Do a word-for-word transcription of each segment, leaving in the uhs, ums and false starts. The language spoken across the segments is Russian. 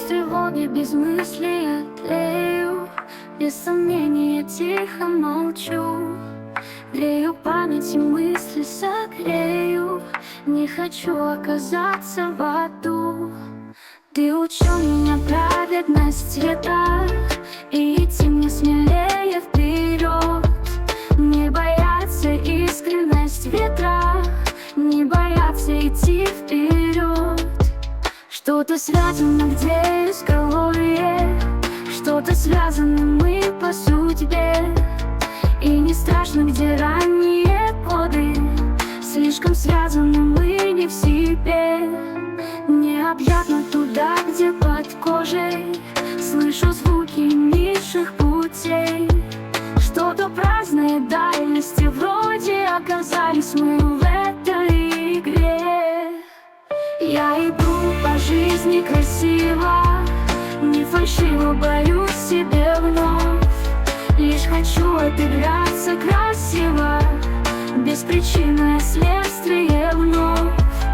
тревоги, без мысли тлею, без сомнения тихо молчу. Грею память и мысли согрею, не хочу оказаться в аду. Ты учил меня праведность цвета, и идти мне смелее вперед. Не бояться искренность ветра, не бояться идти вперед. Что-то связано где изголовье, что-то связано мы по судьбе. И не страшно, где ранние годы, слишком связаны мы не в себе. Необъятно туда, где под кожей слышу звуки низших путей. Что-то праздное дальности, вроде оказались мы в этой игре. Я иду по жизни красиво, не фальшиво, боюсь себе вновь. Лишь хочу отыграться красиво, беспричинное следствие вновь.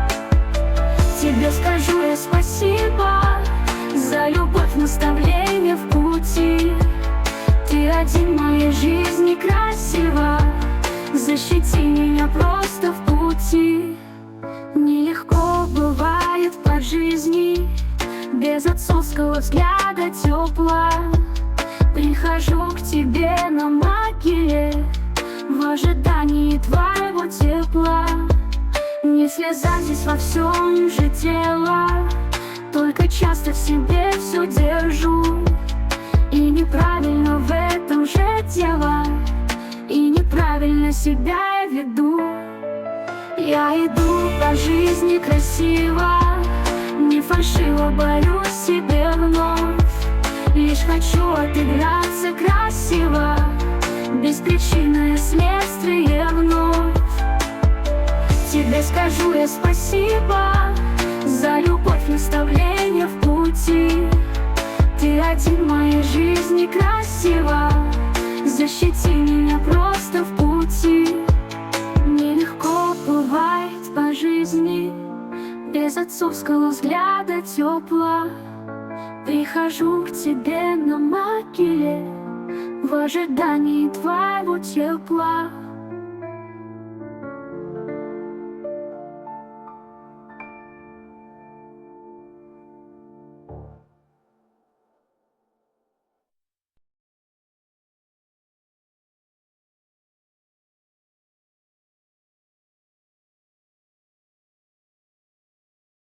Тебе скажу я спасибо за любовь, наставление в пути. Ты один в моей жизни красиво, защити меня просто в пути. Нелегко бывает по жизни, без отцовского взгляда тепла. Прихожу к тебе на могиле, в ожидании твоего тепла. Не слеза здесь во всем же дело, только часто в себе все держу. И неправильно в этом же дело, и неправильно себя я веду. Я иду по жизни красиво, не фальшиво, боюсь себе вновь. Лишь хочу отыграться красиво, беспричинное следствие вновь. Тебе скажу я спасибо за любовь, наставление в пути. Ты один в моей жизни красиво, защити меня просто в пути. Нелегко бывает по жизни, без отцовского взгляда тепла. Прихожу к тебе на могиле, в ожидании твоего тепла.